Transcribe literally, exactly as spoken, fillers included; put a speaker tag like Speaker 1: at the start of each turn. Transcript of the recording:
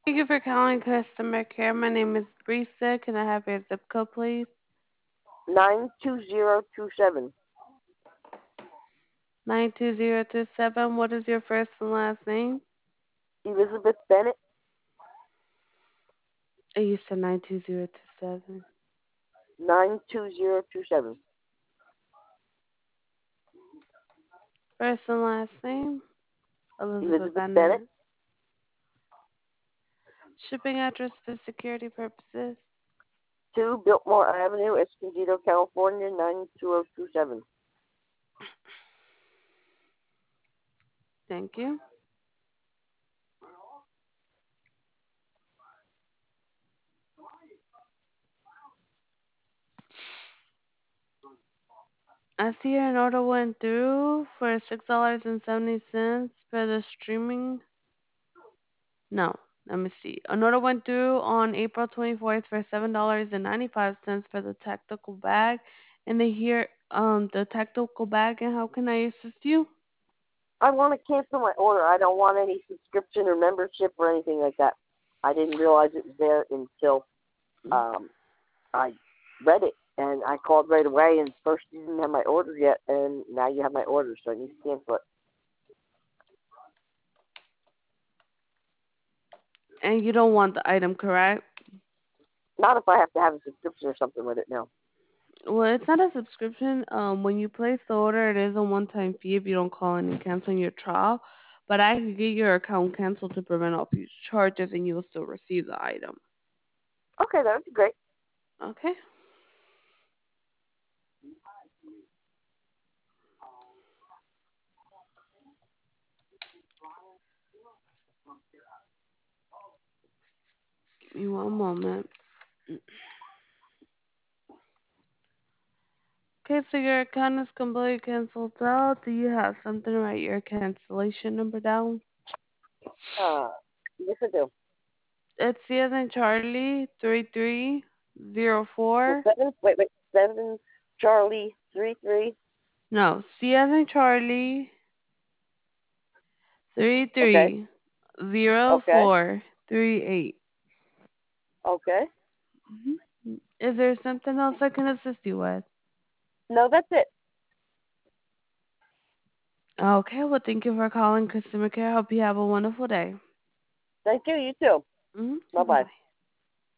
Speaker 1: Thank you for calling customer care. My name is Brisa. Can I have your zip code, please?
Speaker 2: Nine two zero two seven.
Speaker 1: nine two zero two seven. What is your first and last name?
Speaker 2: Elizabeth Bennett.
Speaker 1: Oh, you said nine two zero two seven.
Speaker 2: Nine two zero two seven.
Speaker 1: First and last name? Elizabeth
Speaker 2: Elizabeth Bennett.
Speaker 1: Bennett. Shipping address for security purposes.
Speaker 2: Two Biltmore Avenue, Escondido, California. Nine two zero two seven.
Speaker 1: Thank you. I see an order went through for six dollars and seventy cents for the streaming. No, let me see. An order went through on April twenty-fourth for seven dollars and ninety-five cents for the tactical bag. And they hear um the tactical bag, and how can I assist you?
Speaker 2: I want to cancel my order. I don't want any subscription or membership or anything like that. I didn't realize it was there until um, I read it, and I called right away. And first you didn't have my order yet, and now you have my order, so I need to cancel it.
Speaker 1: And you don't want the item, correct?
Speaker 2: Not if I have to have a subscription or something with it. No.
Speaker 1: Well, it's not a subscription. Um, when you place the order, it is a one-time fee if you don't call in and cancel your trial. But I can get your account canceled to prevent all future charges, and you will still receive the item.
Speaker 2: Okay, that would be great.
Speaker 1: Okay. Give me one moment. Okay, so your account is completely canceled out. Do you have something to write your cancellation number down?
Speaker 2: Uh, yes, I do.
Speaker 1: It's C as in Charlie three three zero
Speaker 2: So
Speaker 1: four.
Speaker 2: seven. Wait, wait. Seven. Charlie. Three three.
Speaker 1: No, C as in Charlie three
Speaker 2: Okay.
Speaker 1: three zero
Speaker 2: Okay.
Speaker 1: four three eight.
Speaker 2: Okay.
Speaker 1: Mm-hmm. Is there something else I can assist you with?
Speaker 2: No, that's it.
Speaker 1: Okay, well, thank you for calling customer care. Hope you have a wonderful day.
Speaker 2: Thank you. You too.
Speaker 1: Mm-hmm.
Speaker 2: Bye
Speaker 1: Bye
Speaker 2: bye.
Speaker 1: bye.